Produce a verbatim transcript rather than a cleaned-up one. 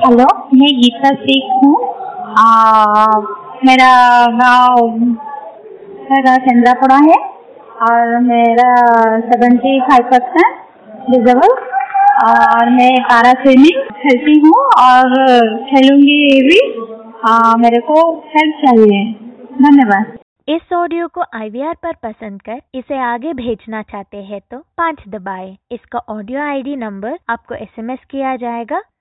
Hello, मैं गीता शेख हूँ। आ, मेरा गाँव मेरा केंद्रापड़ा है और मेरा सेवेंटी फाइव परसेंट डिजेबल और मैं पारा स्विमिंग खेलती हूँ और खेलूंगी भी। आ, मेरे को हेल्प चाहिए। धन्यवाद। इस ऑडियो को आई वी आर पर पसंद कर इसे आगे भेजना चाहते हैं तो पाँच दबाएं। इसका ऑडियो आई डी नंबर आपको एस एम एस किया जाएगा।